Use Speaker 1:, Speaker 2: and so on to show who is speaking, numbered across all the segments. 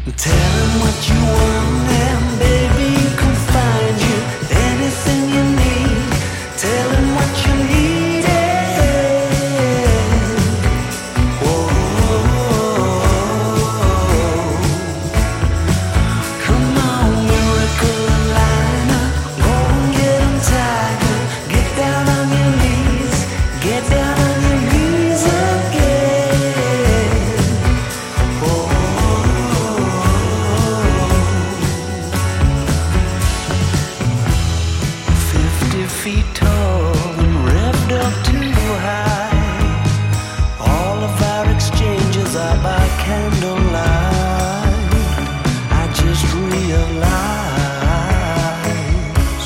Speaker 1: Tell him what you want and baby he can find you anything you need. Tell him what you need. Whoa. Come on, miracle liner, go and get him, tiger. Get down on your knees, get down on your knees again. Whoa. 50 feet tall and revved up too high. All of our exchanges are by candlelight. I just realized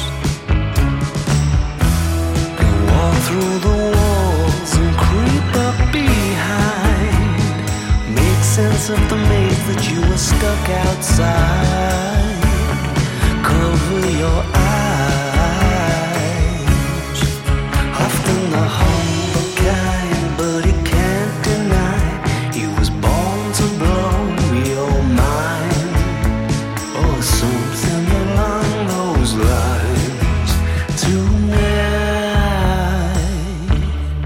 Speaker 1: you walk through the walls and creep up behind. Make sense of the maze that you were stuck outside. Cover your eyes. Often the humble kind, but he can't deny he was born to blow your mind, or something along those lines. Tonight,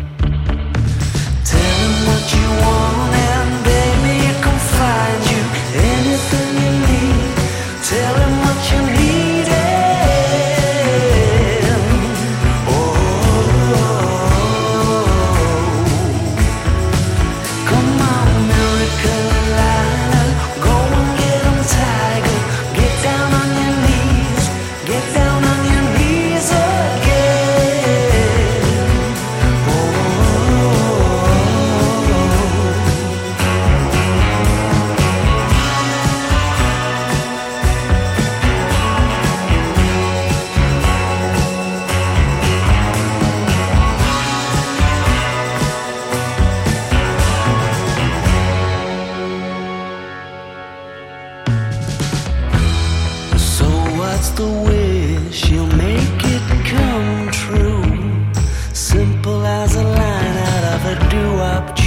Speaker 1: tell him what you want and baby he can find you anything you need. Tell him what you need. Come on, miracle liner, go and get him, tiger. Get down on your knees, get down on your knees again. So what's the wish? You'll make it come true. Simple as a line out of a doo-wop